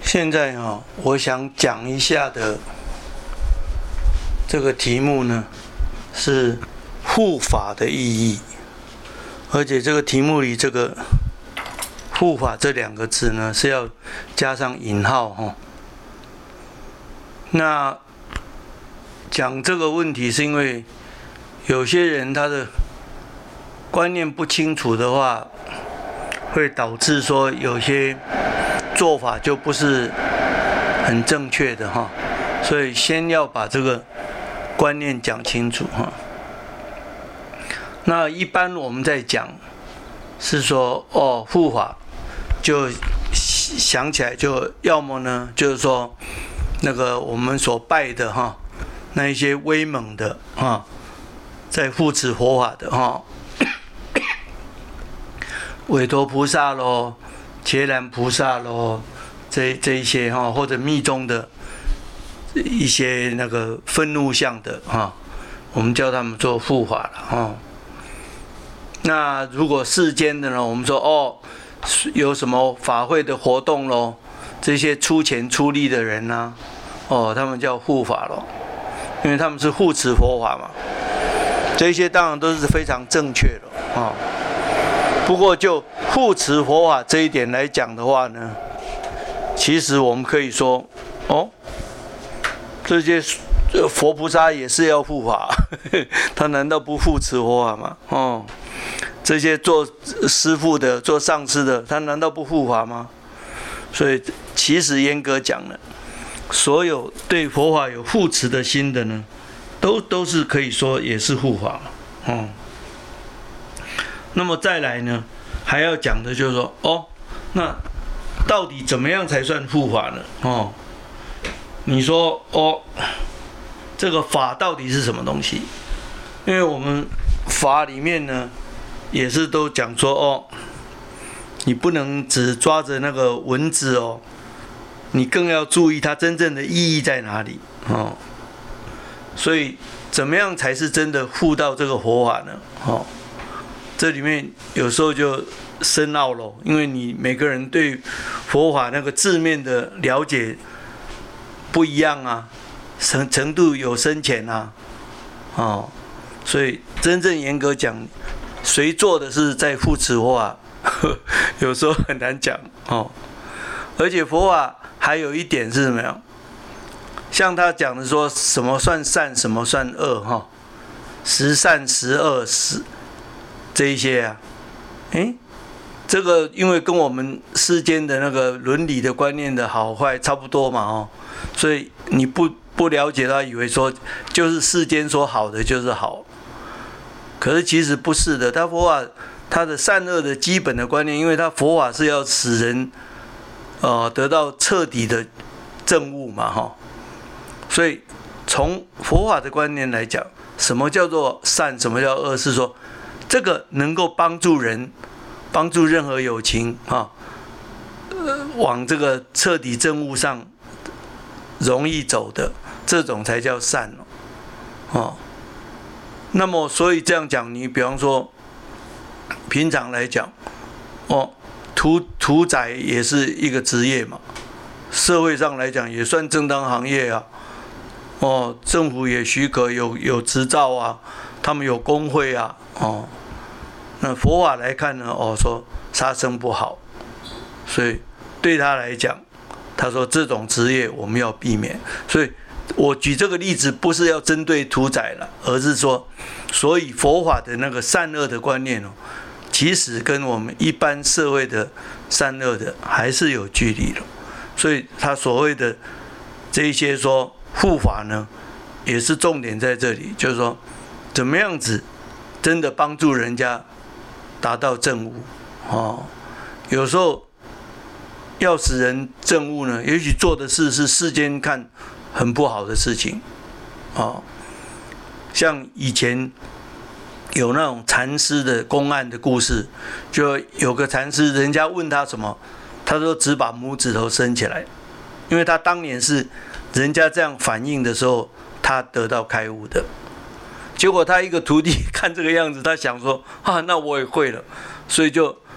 现在我想讲一下的这个题目呢，是护法的意义，而且这个题目里这个护法这两个字呢是要加上引号那讲这个问题是因为有些人他的观念不清楚的话，会导致说有些做法就不是很正确的所以先要把这个观念讲清楚那一般我们在讲是说护法就想起来就要么呢就是说那个我们所拜的那一些威猛的在护持佛法的韦陀菩萨咯，伽蓝菩萨咯，这一些或者密宗的一些那个愤怒相的我们叫他们做护法了那如果世间的呢，我们说有什么法会的活动咯，这些出钱出力的人呢他们叫护法咯，因为他们是护持佛法嘛，这些当然都是非常正确的不过就护持佛法这一点来讲的话呢，其实我们可以说这些佛菩萨也是要护法他难道不护持佛法吗这些做师父的做上师的他难道不护法吗？所以其实严格讲呢，所有对佛法有护持的心的呢，都是可以说也是护法那么再来呢，还要讲的就是说那到底怎么样才算护法呢你说这个法到底是什么东西？因为我们法里面呢也是都讲说你不能只抓着那个文字你更要注意它真正的意义在哪里所以怎么样才是真的护到这个佛法呢这里面有时候就深奥了，因为你每个人对佛法那个字面的了解不一样程度有深浅所以真正严格讲，谁做的是在护持佛法有时候很难讲而且佛法还有一点是什么样？像他讲的说什么算善，什么算恶十善十恶这一些这个因为跟我们世间的那个伦理的观念的好坏差不多嘛所以你不了解他，以为说就是世间说好的就是好，可是其实不是的。他佛法他的善恶的基本的观念，因为他佛法是要使人得到彻底的证悟嘛所以从佛法的观念来讲，什么叫做善，什么叫恶，是说这个能够帮助人，帮助任何有情往这个彻底证悟上容易走的，这种才叫善那么所以这样讲，你比方说平常来讲屠宰也是一个职业嘛，社会上来讲也算正当行业政府也许可有执照他们有工会那佛法来看呢说杀生不好，所以对他来讲，他说这种职业我们要避免。所以我举这个例子不是要针对屠宰了，而是说所以佛法的那个善恶的观念其实跟我们一般社会的善恶的还是有距离的。所以他所谓的这一些说护法呢，也是重点在这里，就是说怎么样子真的帮助人家达到证悟有时候要使人证悟呢，也许做的事是世间看很不好的事情像以前有那种禅师的公案的故事，就有个禅师，人家问他什么，他说只把拇指头伸起来，因为他当年是人家这样反应的时候，他得到开悟的。结果他一个徒弟看这个样子，他想说那我也会了，所以就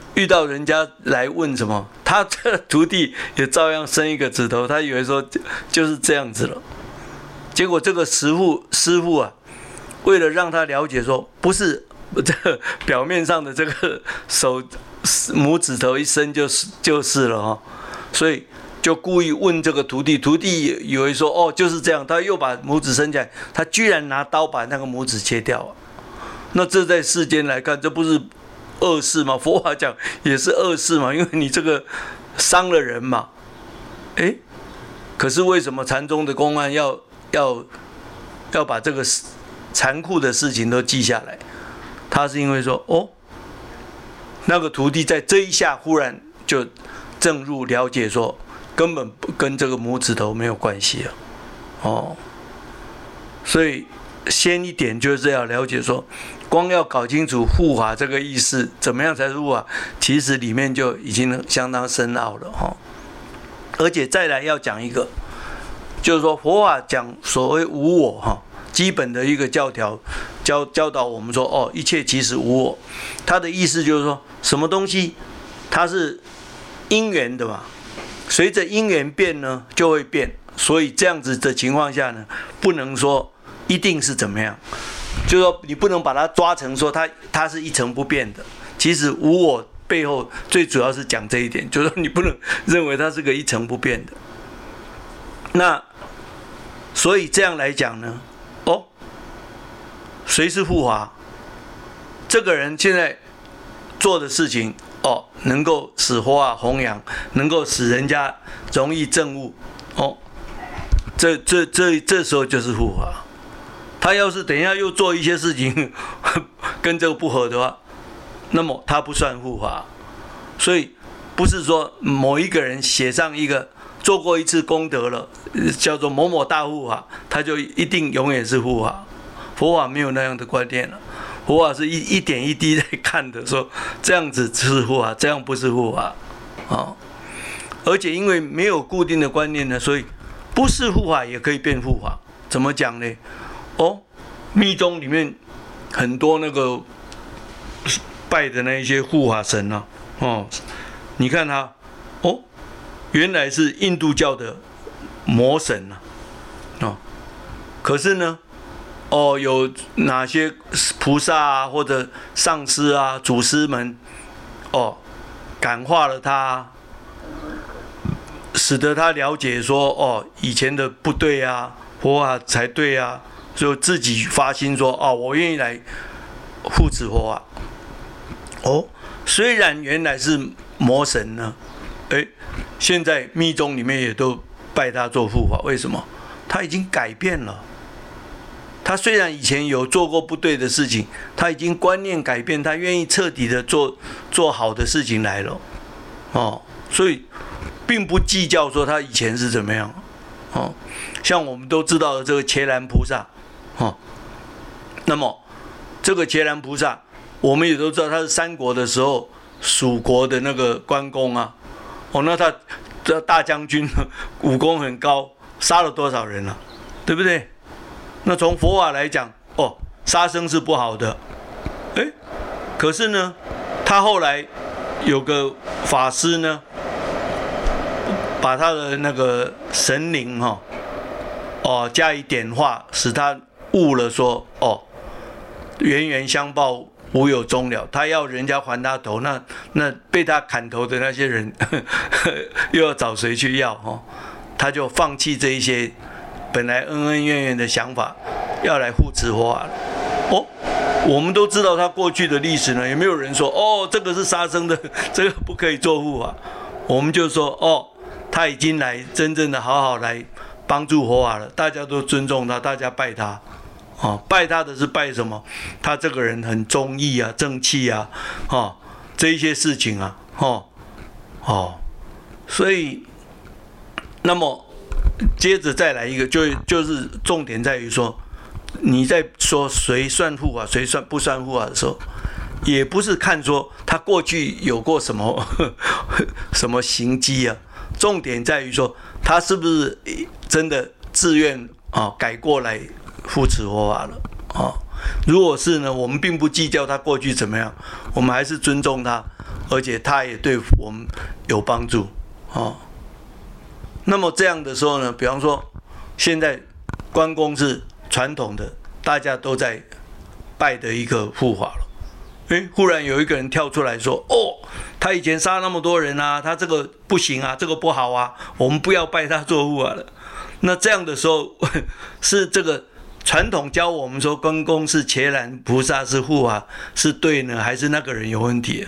遇到人家来问什么，他这徒弟也照样伸一个指头，他以为说就是这样子了。结果这个师傅啊，为了让他了解说不是这个表面上的这个手拇指头一伸就是了哈，所以就故意问这个徒弟，徒弟以为说哦就是这样，他又把拇指伸起来，他居然拿刀把那个拇指切掉啊。那这在世间来看，这不是恶事吗？佛法讲也是恶事嘛，因为你这个伤了人嘛。可是为什么禅宗的公案要把这个残酷的事情都记下来？他是因为说那个徒弟在这一下忽然就正入了解说，根本跟这个拇指头没有关系了。所以先一点就是要了解说，光要搞清楚护法这个意思，怎么样才是护法，其实里面就已经相当深奥了。而且再来要讲一个，就是说佛法讲所谓无我基本的一个教条教导我们说一切即是无我。它的意思就是说，什么东西它是因缘的嘛，随着因缘变呢就会变，所以这样子的情况下呢，不能说一定是怎么样，就是说你不能把它抓成说它是一成不变的。其实无我背后最主要是讲这一点，就是说你不能认为它是个一成不变的。那所以这样来讲呢，谁是护法？这个人现在做的事情能够使佛法弘扬，能够使人家容易证悟这时候就是护法。他要是等一下又做一些事情跟这个不合的话，那么他不算护法。所以不是说某一个人写上一个做过一次功德了，叫做某某大护法，他就一定永远是护法。佛法没有那样的观念了，佛法是一点一滴在看的，说这样子是护法，这样不是护法而且因为没有固定的观念呢，所以不是护法也可以变护法。怎么讲呢？密宗里面很多那个拜的那一些护法神你看他原来是印度教的魔神可是呢有哪些菩萨或者上师祖师们感化了他，使得他了解说以前的不对佛法才对就自己发心说我愿意来护持佛法。虽然原来是魔神呢，现在密宗里面也都拜他做护法。为什么？他已经改变了。他虽然以前有做过不对的事情，他已经观念改变，他愿意彻底的做好的事情来了所以并不计较说他以前是怎么样像我们都知道的这个伽蓝菩萨那么这个伽蓝菩萨我们也都知道他是三国的时候蜀国的那个关公那他大将军武功很高，杀了多少人了，对不对？那从佛法来讲杀生是不好的可是呢他后来有个法师呢，把他的那个神灵加以点化，使他悟了说冤冤相报无有终了。他要人家还他头，那被他砍头的那些人又要找谁去要他就放弃这一些本来恩恩怨怨的想法，要来护持佛法了。我们都知道他过去的历史呢，也没有人说这个是杀生的，这个不可以做护法。我们就说他已经来真正的好好来帮助佛法了，大家都尊重他，大家拜他拜他的是拜什么？他这个人很忠义正气这一些事情所以那么接着再来一个，就是重点在于说，你在说谁算护法，谁算不算护法的时候，也不是看说他过去有过什么什么行迹重点在于说他是不是真的自愿改过来护持佛法了如果是呢，我们并不计较他过去怎么样，我们还是尊重他而且它也对我们有帮助哦。那么这样的时候呢，比方说现在关公是传统的大家都在拜的一个护法了。忽然有一个人跳出来说：“哦，他以前杀那么多人啊，他这个不行啊，这个不好啊，我们不要拜他做护法了。”那这样的时候，是这个传统教我们说关公是伽蓝菩萨是护法是对呢，还是那个人有问题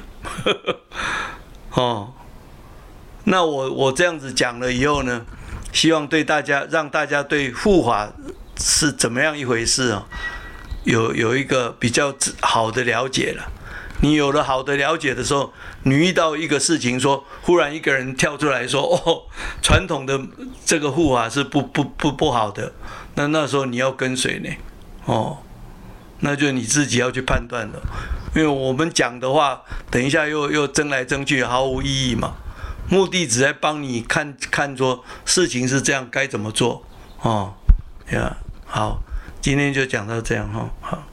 哦，那我这样子讲了以后呢，希望对大家让大家对护法是怎么样一回事啊，有一个比较好的了解了。你有了好的了解的时候，你遇到一个事情说，忽然一个人跳出来说：“哦，传统的这个护法是不好的。”那时候你要跟随呢，哦，那就你自己要去判断了。因为我们讲的话，等一下又争来争去，毫无意义嘛。目的只在帮你看说事情是这样，该怎么做哦呀。好，今天就讲到这样哈，好。